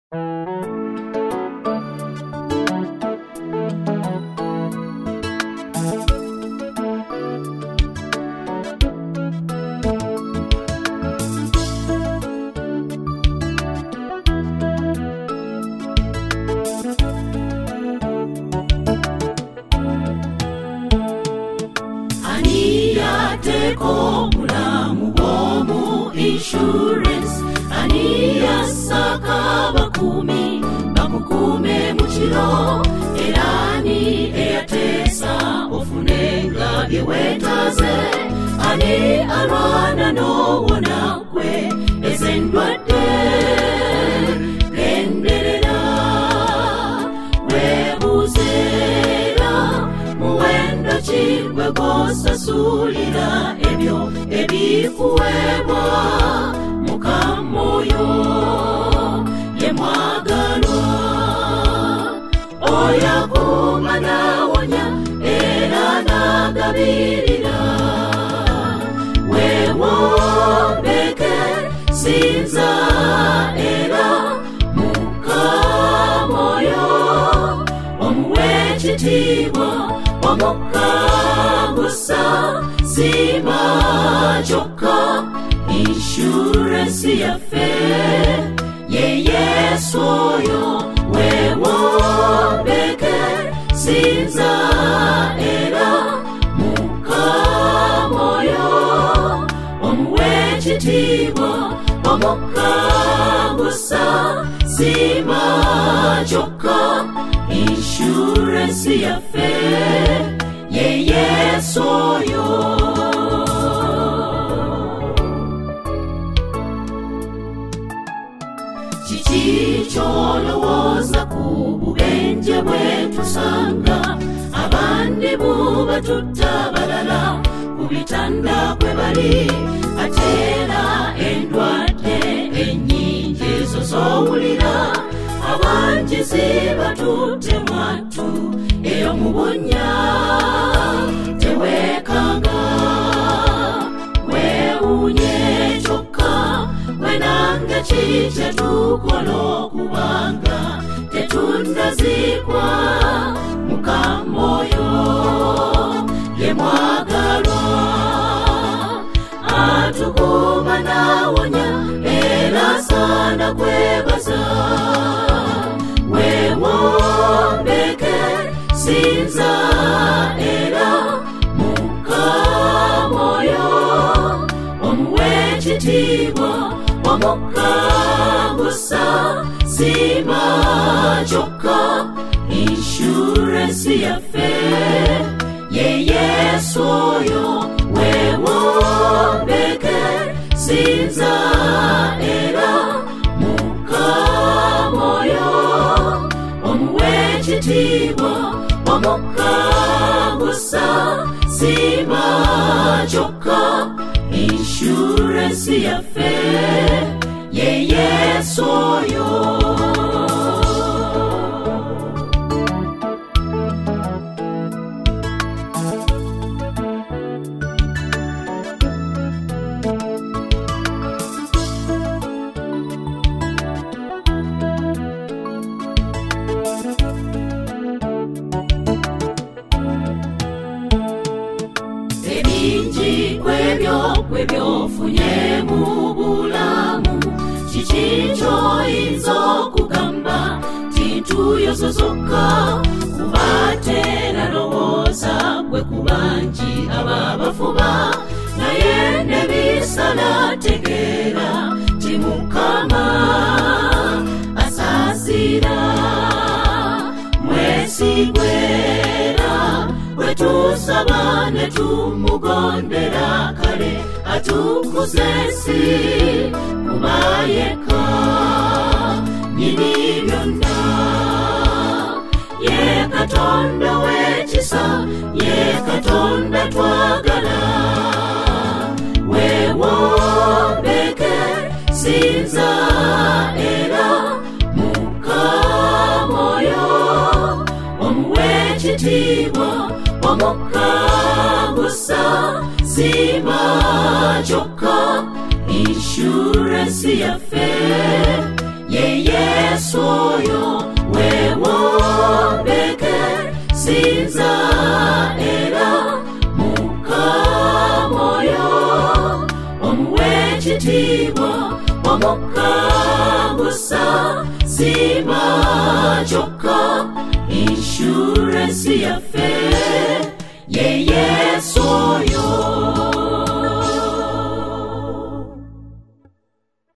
Insurance aniya saka bakumi bakukume muchiro erani eyatesa ofunenga iwetaze ani arwana no wona kwe ezendwate genderera webuzera muwendo chigwe gosasulira ebyo ebikuwebwa mukamoyo yemwagalwa oyakumana wonya era nagabirira wewombeke sinza era mukamoyo omuwekitiibwa omukangusa sima joka insurance yafe ye Yesu oyo wewombeke sinza era mukamoyo omuwekitiibwa omukangusa sima joka insurance yafe ye Yesu oyo. Chicholowoza kububenje bwetusanga abandi buba tutabalala kubitanda kwebali atera endwadde ennyingi ezo zowulira abangi ziba tutemwatu eyo mubunya tewekanga wewunye kyokka wenanga chiche tukolo kubanga tetundazikwa mukamoyo yemwagalwa atukuma nawonya era sana kwebaza wewombeke sinza era mukamoyo omuwekitiibwa omukangusa sima joka insurance yafe ye Yesu oyo wewombeke sinza era mukamoyo omuwekitiibwa omukangusa sima joka insurance yafe ye Yesu oyo. Ebinji kwebyofunye mu bulamu chichicho inzo kugamba tintu yozozoka kubatera lowoza kwe kubanji ababafuba naye nebisala tegera timukama asasira mwesigwera wetusaba netumugondera kale atukuzesi kubayeka nyini byonna ye Katonda wekisa ye Katonda twagala wewombeke sinza era mukamoyo omuwekitiibwa omukangusa sima joka insurance yafe ye Yesu wetibwa wamukangusa simachoka insurance ya fe yeye